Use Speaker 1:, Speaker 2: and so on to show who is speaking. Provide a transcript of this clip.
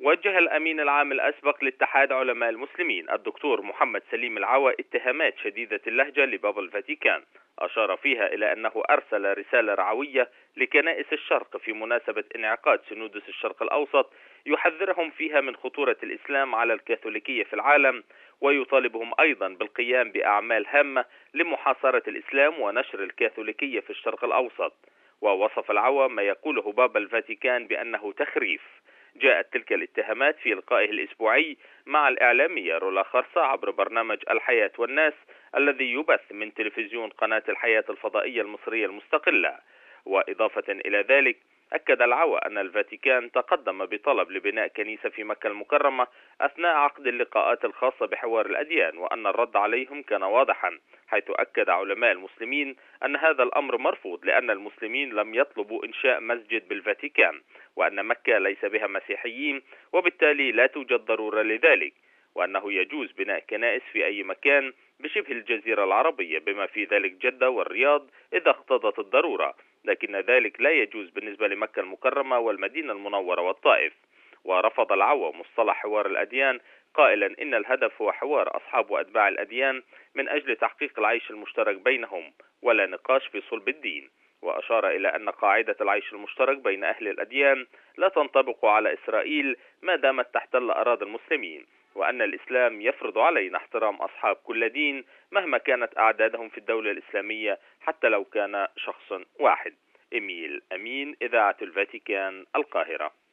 Speaker 1: وجه الأمين العام الأسبق لاتحاد علماء المسلمين الدكتور محمد سليم العوا اتهامات شديدة اللهجة لبابا الفاتيكان، أشار فيها إلى أنه أرسل رسالة رعوية لكنائس الشرق في مناسبة انعقاد سينودس الشرق الأوسط يحذرهم فيها من خطورة الإسلام على الكاثوليكية في العالم، ويطالبهم أيضا بالقيام بأعمال هامة لمحاصرة الإسلام ونشر الكاثوليكية في الشرق الأوسط. ووصف العوا ما يقوله بابا الفاتيكان بأنه تخريف. جاءت تلك الاتهامات في لقائه الأسبوعي مع الإعلامية رولا خرصة عبر برنامج الحياة والناس الذي يبث من تلفزيون قناة الحياة الفضائية المصرية المستقلة. وإضافة إلى ذلك أكد العوا أن الفاتيكان تقدم بطلب لبناء كنيسة في مكة المكرمة أثناء عقد اللقاءات الخاصة بحوار الأديان، وأن الرد عليهم كان واضحا، حيث أكد علماء المسلمين أن هذا الأمر مرفوض لأن المسلمين لم يطلبوا إنشاء مسجد بالفاتيكان، وأن مكة ليس بها مسيحيين وبالتالي لا توجد ضرورة لذلك، وأنه يجوز بناء كنائس في أي مكان بشبه الجزيرة العربية بما في ذلك جدة والرياض إذا اقتضت الضرورة، لكن ذلك لا يجوز بالنسبة لمكة المكرمة والمدينة المنورة والطائف. ورفض العوا مصطلح حوار الأديان قائلا إن الهدف هو حوار أصحاب وأتباع الأديان من أجل تحقيق العيش المشترك بينهم ولا نقاش في صلب الدين. وأشار إلى أن قاعدة العيش المشترك بين أهل الأديان لا تنطبق على إسرائيل ما دامت تحتل أراضي المسلمين، وأن الإسلام يفرض علينا احترام أصحاب كل دين مهما كانت أعدادهم في الدولة الإسلامية حتى لو كان شخص واحد. إميل أمين، إذاعة الفاتيكان، القاهرة.